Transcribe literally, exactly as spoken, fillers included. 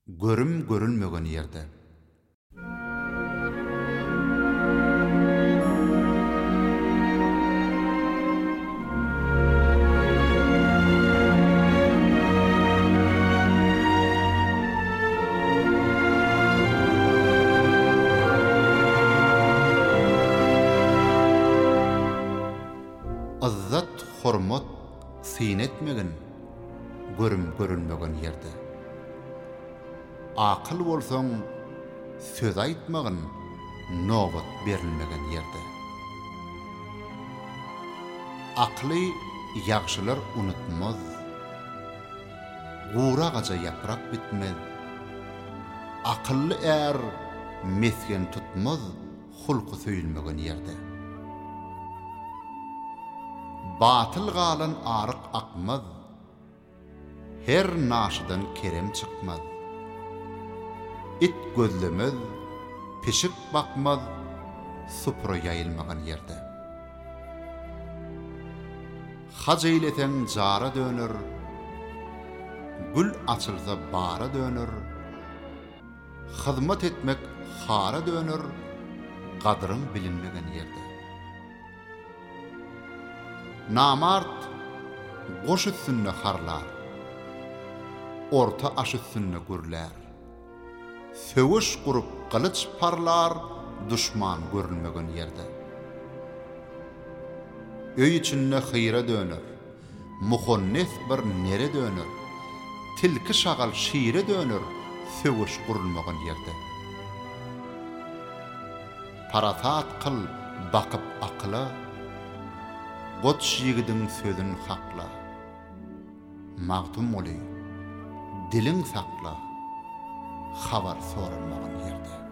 görüm görülmegen yerde. Azzat hormat sinetmegen görüm görülmegen yerde. Akıl bolsaň söz aýtmagyn nobat berilmegen yerde. Akly ýagşylar unutmaz. Gura gaja ýaprak bitmez. Akıllı er mesken tutmaz hulky söýülmegen yerde. Batıl galan arık akmaz. Her naşydan kerem çykmaz. It gözlemez, pişik bakmaz, supra ýayılmagan yerde. Hac eýlesen jara dönür, gül açylsa bara dönür, hyzmat etmek hara dönür, gadryň bilinmegen yerde. Namart goş üstünde harlar, orta aş üstünde gürler. Söwüş gurup kılıç parlar, düşman görünmegen yerde. Öý içinde hyra dönür, muhonnes bir nere dönür, tilki şagal şiire dönür, söwüş gurulmagan yerde. Parasat kıl bakıp akla, Got şigidin sözün hakla. Magtum oly, dilin sakla, habar sorulmagan yerde.